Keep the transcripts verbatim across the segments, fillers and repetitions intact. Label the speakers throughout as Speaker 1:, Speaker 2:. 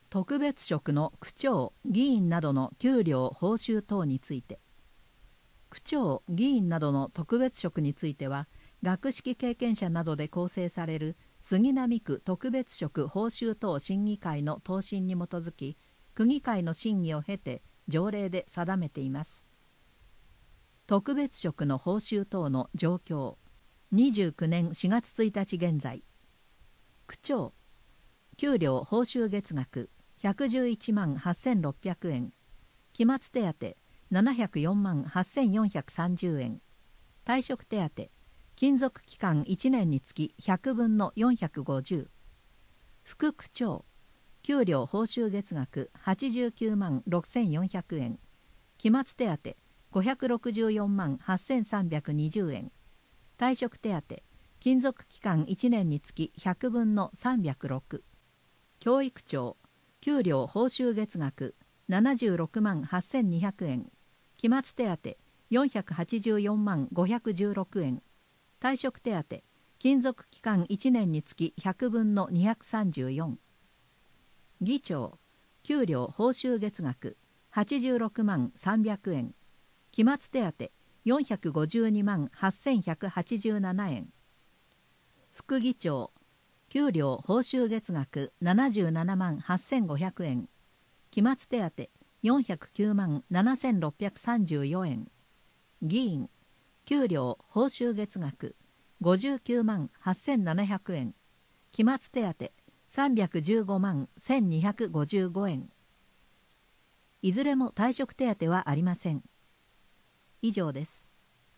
Speaker 1: 特別職の区長、議員などの給料・報酬等について。区長、議員などの特別職については、学識経験者などで構成される杉並区特別職報酬等審議会の答申に基づき、区議会の審議を経て条例で定めています。特別職の報酬等の状況。にじゅうきゅうねんしがつついたち現在。区長、給料報酬月額ひゃくじゅういちまんはっせんろっぴゃくえん、期末手当ななひゃくよんまんはっせんよんひゃくさんじゅうえん、退職手当、勤続期間いちねんにつきひゃくぶんのよんひゃくごじゅう。副区長、給料報酬月額はちじゅうきゅうまんろくせんよんひゃくえん、期末手当ごひゃくろくじゅうよんまんはっせんさんびゃくにじゅうえん、退職手当、勤続期間いちねんにつきひゃくぶんのさんびゃくろく。教育長、給料報酬月額ななじゅうろくまんはっせんにひゃくえん、期末手当よんひゃくはちじゅうよんまんごひゃくじゅうろくえん、退職手当、勤続期間いちねんにつきひゃくぶんのにひゃくさんじゅうよん。議長、給料報酬月額はちじゅうろくまんさんびゃくえん、期末手当よんひゃくごじゅうにまんはっせんひゃくはちじゅうななえん。副議長、給料報酬月額ななじゅうななまんはっせんごひゃくえん、期末手当よんひゃくきゅうまんななせんろっぴゃくさんじゅうよんえん。議員、給料報酬月額ごじゅうきゅうまんはっせんななひゃくえん、期末手当さんびゃくじゅうごまんせんにひゃくごじゅうごえん。いずれも退職手当はありません。以上です。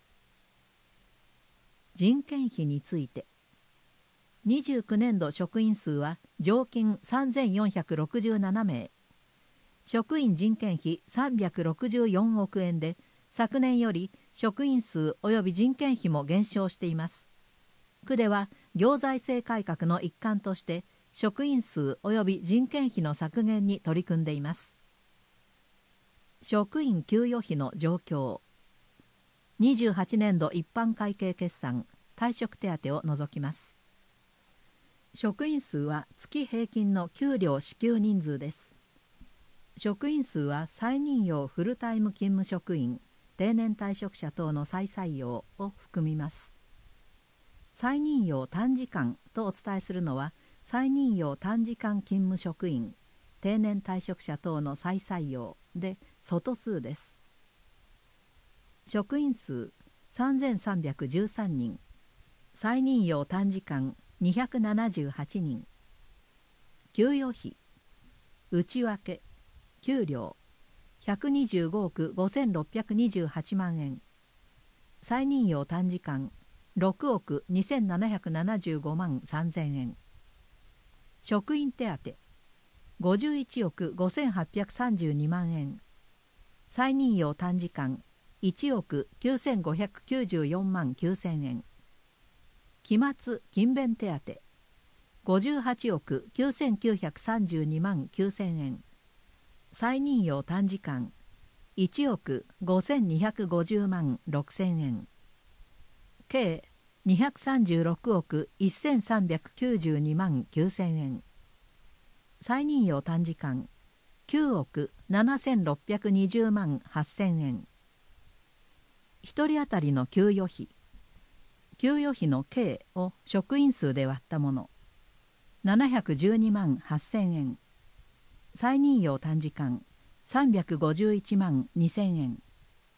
Speaker 1: 人件費について。にじゅうきゅうねんど職員数は常勤さんぜんよんひゃくろくじゅうななめい。職員人件費さんびゃくろくじゅうよんおくえんで、昨年より職員数及び人件費も減少しています。区では行財政改革の一環として職員数及び人件費の削減に取り組んでいます。職員給与費の状況。にじゅうはちねんど一般会計決算、退職手当を除きます。職員数は月平均の給料支給人数です。職員数は再任用フルタイム勤務職員、定年退職者等の再採用を含みます。再任用短時間とお伝えするのは、再任用短時間勤務職員、定年退職者等の再採用で相数です。職員数さんぜんさんびゃくじゅうさんにん、再任用短時間にひゃくななじゅうはちにん。給与費、内訳、給料ひゃくにじゅうごおくごせんろっぴゃくにじゅうはちまんえん、再任用短時間ろくおくにせんななひゃくななじゅうごまんさんぜんえん、職員手当ごじゅういちおくごせんはっぴゃくさんじゅうにまんえん、再任用短時間いちおくきゅうせんごひゃくきゅうじゅうよんまんきゅうせんえん、期末勤勉手当ごじゅうはちおくきゅうせんきゅうひゃくさんじゅうにまんきゅうせんえん、再任用短時間いちおくごせんにひゃくごじゅうまんろくせんえん、計にひゃくさんじゅうろくおくせんさんびゃくきゅうじゅうにまんきゅうせんえん、再任用短時間きゅうおくななせんろっぴゃくにじゅうまんはっせんえん。ひとり当たりの給与費。給与費の計を職員数で割ったもの。ななひゃくじゅうにまんはっせんえん。再任用短時間さんびゃくごじゅういちまんにせんえん。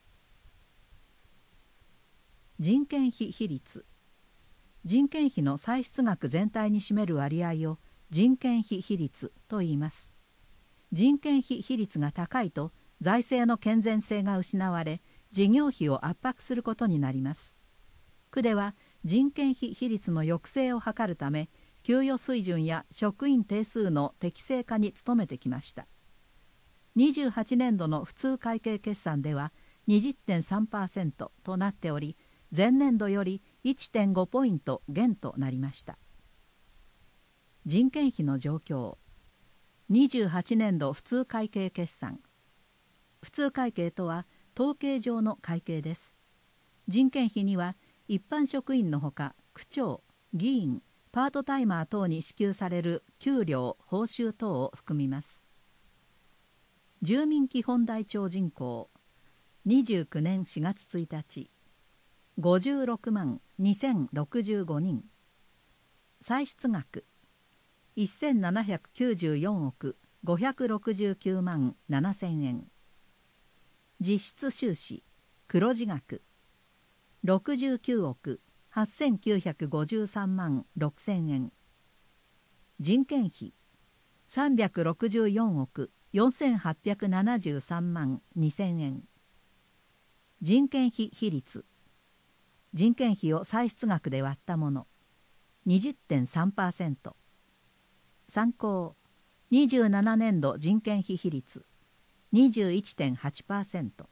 Speaker 1: 人件費比率。人件費の歳出額全体に占める割合を人件費比率と言います。人件費比率が高いと財政の健全性が失われ、事業費を圧迫することになります。区では人件費比率の抑制を図るため、給与水準や職員定数の適正化に努めてきました。にじゅうはちねんどの普通会計決算では にじゅってんさんパーセント となっており、前年度より いってんごポイント減となりました。人件費の状況。にじゅうはちねんど普通会計決算。普通会計とは統計上の会計です。人件費には一般職員のほか区長、議員、 パートタイマー等に支給される給料・報酬等を含みます。住民基本台帳人口にじゅうきゅうねんしがつついたちごじゅうろくまんにせんろくじゅうごにん、歳出額せんななひゃくきゅうじゅうよんおくごひゃくろくじゅうきゅうまんななせんえん、実質収支黒字額ろくじゅうきゅうおくはっせんきゅうひゃくごじゅうさんまんろくせんえん、人件費さんびゃくろくじゅうよんおくよんせんはっぴゃくななじゅうさんまんにせんえん、人件費比率人件費を歳出額で割ったもの にじゅってんさんパーセント、 参考にじゅうななねんど人件費比率 にじゅういってんはちパーセント。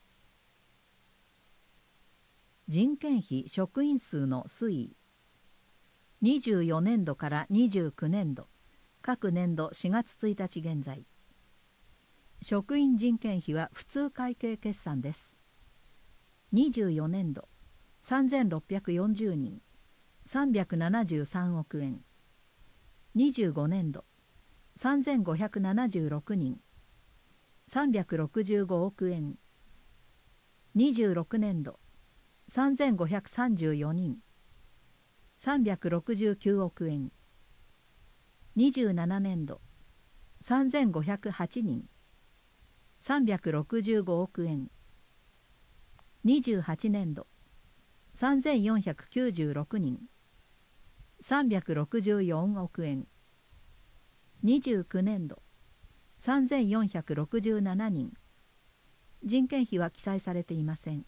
Speaker 1: 人件費職員数の推移にじゅうよねんどからにじゅうきゅうねんど各年度しがつついたち現在、職員人件費は普通会計決算です。にじゅうよねんどさんぜんろっぴゃくよんじゅうにんさんびゃくななじゅうさんおくえん、にじゅうごねんどさんぜんごひゃくななじゅうろくにんさんびゃくろくじゅうごおくえん、にじゅうろくねんどさんぜんごひゃくさんじゅうよにんさんびゃくろくじゅうきゅうおくえん、にじゅうななねんどさんぜんごひゃくはちにんさんびゃくろくじゅうごおくえん、にじゅうはちねんどさんぜんよんひゃくきゅうじゅうろくにんさんびゃくろくじゅうよんおくえん、にじゅうきゅうねんどさんぜんよんひゃくろくじゅうななにん、人件費は記載されていません。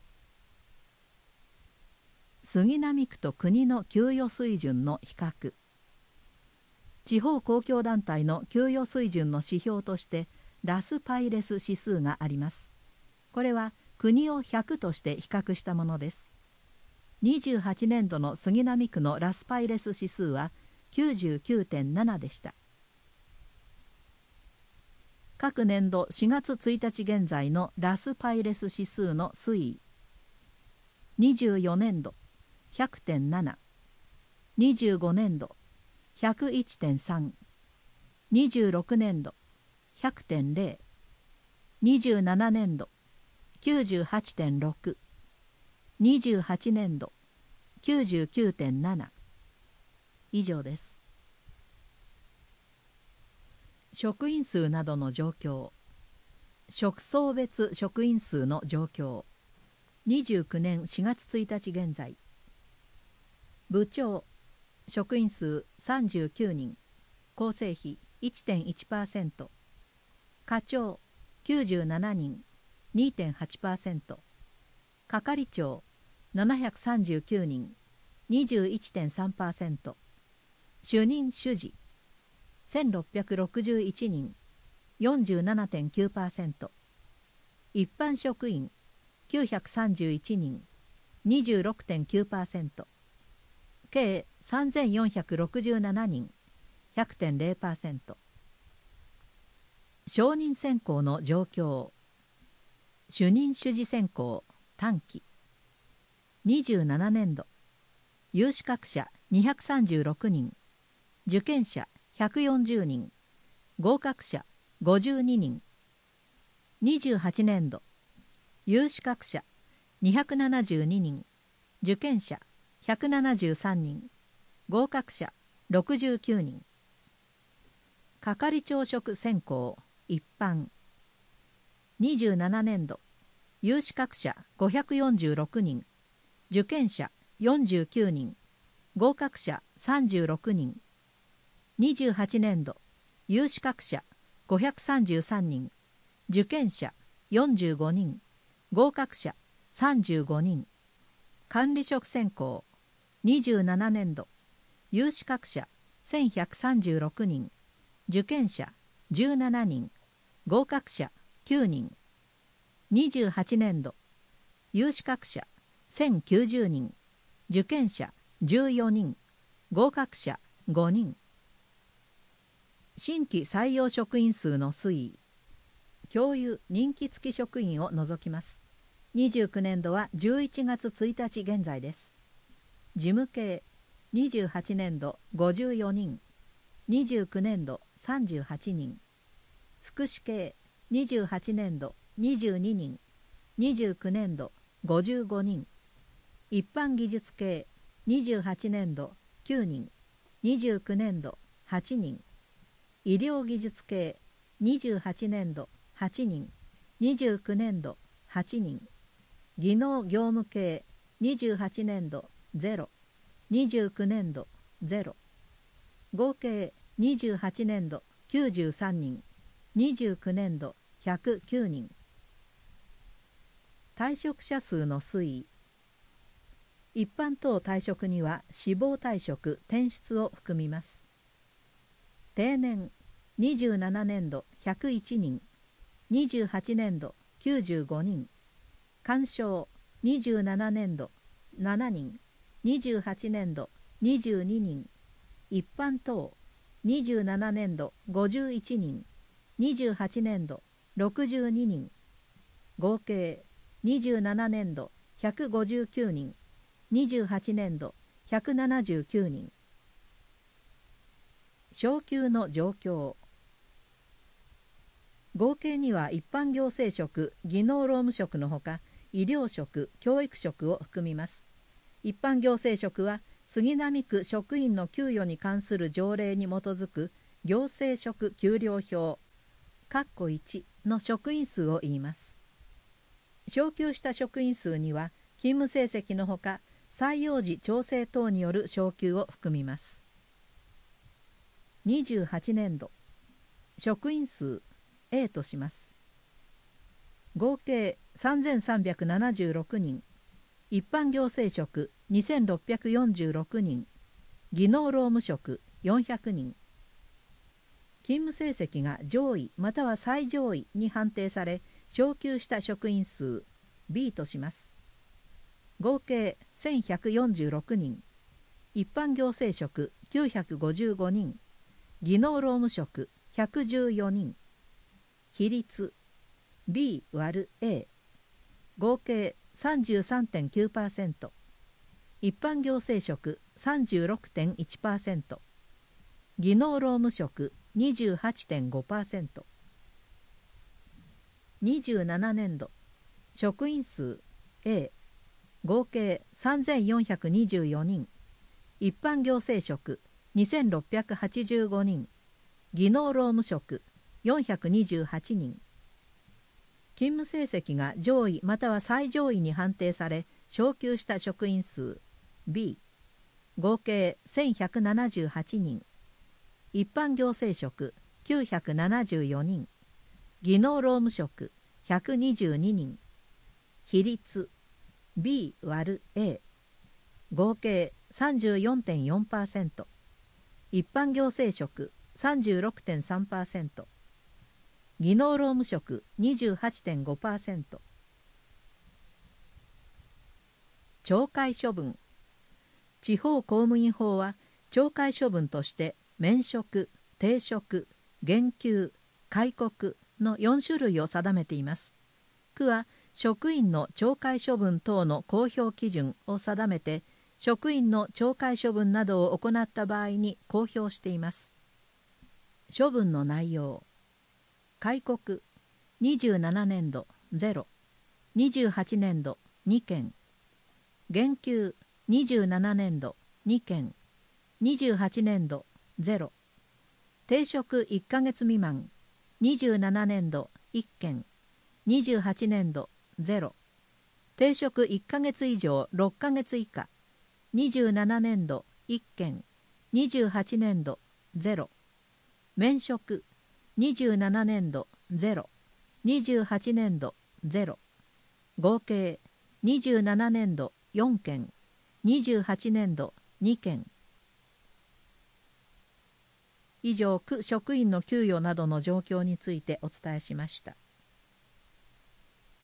Speaker 1: 杉並区と国の給与水準の比較。地方公共団体の給与水準の指標としてラスパイレス指数があります。これは国をひゃくとして比較したものです。にじゅうはちねんどの杉並区のラスパイレス指数は きゅうじゅうきゅうてんなな でした。各年度しがつついたち現在のラスパイレス指数の推移。にじゅうよねんど ひゃくてんなな、にじゅうごねんど ひゃくいちてんさん、にじゅうろくねんど ひゃくてんゼロ、にじゅうななねんど きゅうじゅうはちてんろく、にじゅうはちねんど きゅうじゅうきゅうてんなな。以上です。職員数などの状況。職層別職員数の状況。にじゅうきゅうねんしがつついたち現在。部長職員数さんじゅうきゅうにん、構成比 いってんいちパーセント、課長きゅうじゅうななにん にてんはちパーセント、係長ななひゃくさんじゅうきゅうにん にじゅういってんさんパーセント、主任主事せんろっぴゃくろくじゅういちにん よんじゅうななてんきゅうパーセント、一般職員きゅうひゃくさんじゅういちにん にじゅうろくてんきゅうパーセント、計さんぜんよんひゃくろくじゅうななにん ひゃくてんゼロパーセント。承認選考の状況。主任主事選考短期。にじゅうななねんど有資格者にひゃくさんじゅうろくにん、受験者ひゃくよんじゅうにん、合格者ごじゅうににん。にじゅうはちねんど有資格者にひゃくななじゅうににん、受験者ひゃくななじゅうさんにん、合格者ろくじゅうきゅうにん。係長職選考一般。にじゅうななねんど有資格者ごひゃくよんじゅうろくにん、受験者よんじゅうきゅうにん、合格者さんじゅうろくにん。にじゅうはちねんど有資格者ごひゃくさんじゅうさんにん、受験者よんじゅうごにん、合格者さんじゅうごにん。管理職選考にじゅうななねんど有資格者せんひゃくさんじゅうろくにん、受験者じゅうななにん、合格者きゅうにん。にじゅうはちねんど有資格者せんきゅうじゅうにん、受験者じゅうよにん、合格者ごにん。新規採用職員数の推移。教諭任期付き職員を除きます。にじゅうきゅうねんどはじゅういちがつついたち現在です。事務系にじゅうはちねんどごじゅうよにん、にじゅうきゅうねんどさんじゅうはちにん、福祉系にじゅうはちねんどにじゅうににん、にじゅうきゅうねんどごじゅうごにん、一般技術系にじゅうはちねんどきゅうにん、にじゅうきゅうねんどはちにん、医療技術系にじゅうはちねんどはちにん、にじゅうきゅうねんどはちにん、技能業務系にじゅうはちねんどゼロ、にじゅうきゅうねんどゼロ、合計にじゅうはちねんどきゅうじゅうさんにん、にじゅうきゅうねんどひゃくきゅうにん。退職者数の推移。一般等退職には死亡退職・転出を含みます。定年にじゅうななねんどひゃくいちにん、にじゅうはちねんどきゅうじゅうごにん、鑑賞にじゅうななねんどななにん、にじゅうはちねんどにじゅうににん、一般等にじゅうななねんどごじゅういちにん、にじゅうはちねんどろくじゅうににん、合計にじゅうななねんどひゃくごじゅうきゅうにん、にじゅうはちねんどひゃくななじゅうきゅうにん。昇給の状況。合計には一般行政職、技能労務職のほか医療職、教育職を含みます。一般行政職は杉並区職員の給与に関する条例に基づく行政職給料表（括弧いち）の職員数を言います。昇給した職員数には勤務成績のほか採用時調整等による昇給を含みます。にじゅうはちねんど職員数 A とします。合計さんぜんさんびゃくななじゅうろくにん、一般行政職にせんろっぴゃくよんじゅうろくにん、技能労務職よんひゃくにん。勤務成績が上位または最上位に判定され昇給した職員数 B とします。合計せんひゃくよんじゅうろくにん、一般行政職きゅうひゃくごじゅうごにん、技能労務職ひゃくじゅうよにん。比率 ビーわるエー、合計 さんじゅうさんてんきゅうパーセント、一般行政職 さんじゅうろくてんいちパーセント、技能労務職 にじゅうはちてんごパーセント。にじゅうななねんど職員数 A、 合計さんぜんよんひゃくにじゅうよにん、一般行政職にせんろっぴゃくはちじゅうごにん、技能労務職よんひゃくにじゅうはちにん。勤務成績が上位または最上位に判定され昇給した職員数 B、 合計せんひゃくななじゅうはちにん、一般行政職きゅうひゃくななじゅうよにん、技能労務職ひゃくにじゅうににん。比率 ビーわるエー、 合計 さんじゅうよんてんよんパーセント、一般行政職 さんじゅうろくてんさんパーセント、技能労務職 にじゅうはちてんごパーセント。 懲戒処分。地方公務員法は懲戒処分として免職、停職、減給、戒告のよんしゅるいを定めています。区は職員の懲戒処分等の公表基準を定めて職員の懲戒処分などを行った場合に公表しています。処分の内容。戒告にじゅうななねんどゼロ、にじゅうはちねんどにけん、減給にじゅうななねんどにけん、にじゅうはちねんどゼロ、停職いっかげつ未満にじゅうななねんどいっけん、にじゅうはちねんどゼロ、停職いっかげつ以上ろっかげつ以下にじゅうななねんどいっけん、にじゅうはちねんどゼロ、免職にじゅうななねんどゼロ、にじゅうはちねんどゼロ、合計にじゅうななねんどよんけん、にじゅうはちねんどにけん。以上、区職員の給与などの状況についてお伝えしました。